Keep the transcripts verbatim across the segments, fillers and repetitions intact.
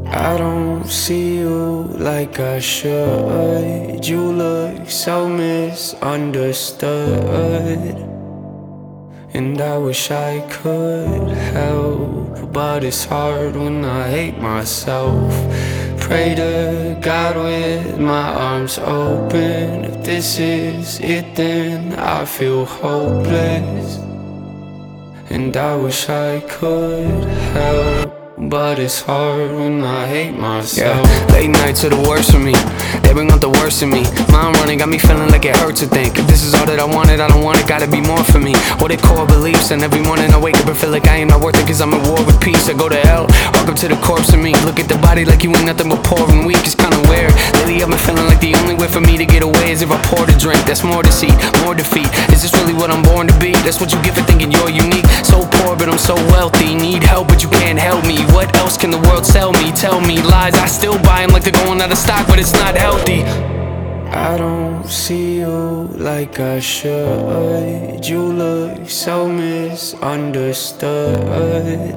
I don't see you like I should. You look so misunderstood, and I wish I could help, but it's hard when I hate myself. Pray to God with my arms open. If this is it, then I feel hopeless, and I wish I could help, but it's hard when I hate myself. Yeah, late nights are the worst for me. They bring out the worst in me. Mind running got me feeling like it hurts to think. If this is all that I wanted, I don't want it, gotta be more for me. What they core beliefs, and every morning I wake up and feel like I ain't not worth it, cause I'm at war with peace. I go to hell, walk up to the corpse of me. Look at the body like you ain't nothing but poor and weak. It's kinda weird. Lately I've been feeling like the only way for me to get away is if I pour the drink. That's more deceit, more defeat. Is this really what I'm born to be? That's what you get for thinking you're unique. So poor but I'm so wealthy. Need help but you can't help me. What else can the world sell me? Tell me lies, I still buy them like they're going out of stock, but it's not healthy. I don't see you like I should. You look so misunderstood,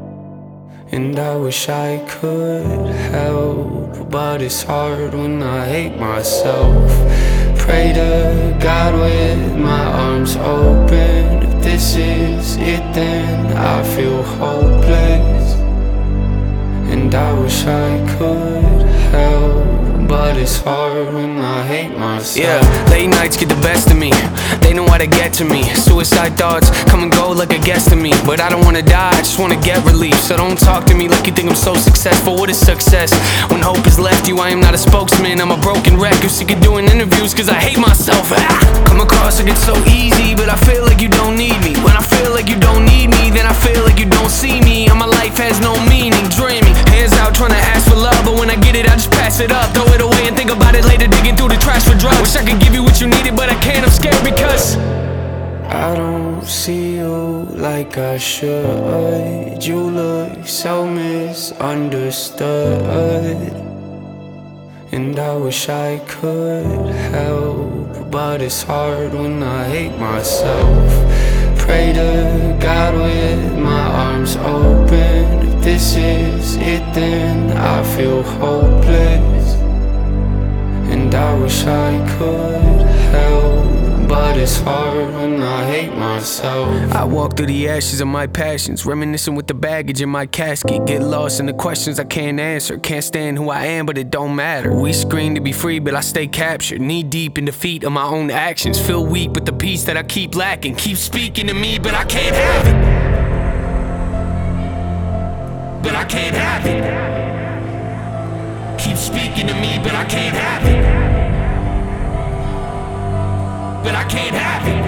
and I wish I could help, but it's hard when I hate myself. Pray to God with my arms open. If this is it, then I feel hopeless, and I wish I could help, but it's hard when I hate myself. Yeah, late nights get the best of me. They know how to get to me. Suicide thoughts come and go like a guest to me. But I don't wanna die, I just wanna get relief. So don't talk to me like you think I'm so successful. What is success? When hope has left you, I am not a spokesman. I'm a broken wreck who's sick of doing interviews cause I hate myself. Ah! Come across like it's so easy, but I feel like you don't need me. When I feel like you don't need me, then I feel like you don't see me. And my life has no meaning, dreaming. Hands out trying to ask for love, but when I get it I just pass it up. Throw it away and think about it later, digging through the trash for drugs. Wish I could give you what you needed, but I can't, I'm scared because I don't see you like I should. You look so misunderstood, and I wish I could help, but it's hard when I hate myself. Pray to God with my arms open. If this is it, then I feel hopeless, and I wish I could help, but it's hard when I hate myself. I walk through the ashes of my passions, reminiscing with the baggage in my casket. Get lost in the questions I can't answer. Can't stand who I am, but it don't matter. We scream to be free, but I stay captured. Knee deep in defeat of my own actions. Feel weak with the peace that I keep lacking. Keep speaking to me, but I can't have it. But I can't have it. Keep speaking to me, but I can't have it. But I can't have it.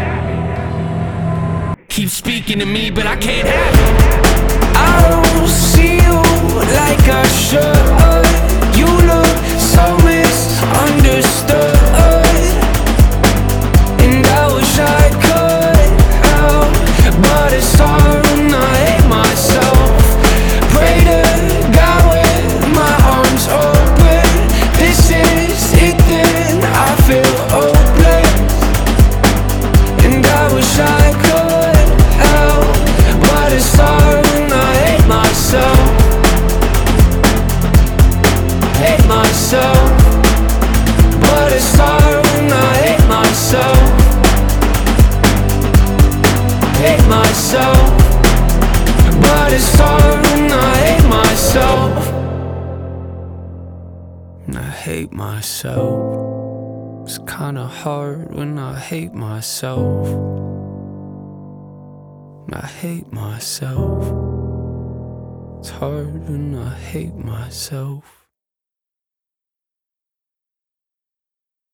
Keep speaking to me, but I can't have it. I don't see you like I should. You look so misunderstood, and I wish I could help, but it's hard when I hate myself. Pray to God with my arms open. This is it, then I feel hopeless, and I wish I could help, but it's hard when I hate myself. Hate myself, but it's hard when I hate myself. Hate myself, but it's hard when I hate myself. And I hate myself. It's kinda hard when I hate myself. And I hate myself. It's hard when I hate myself.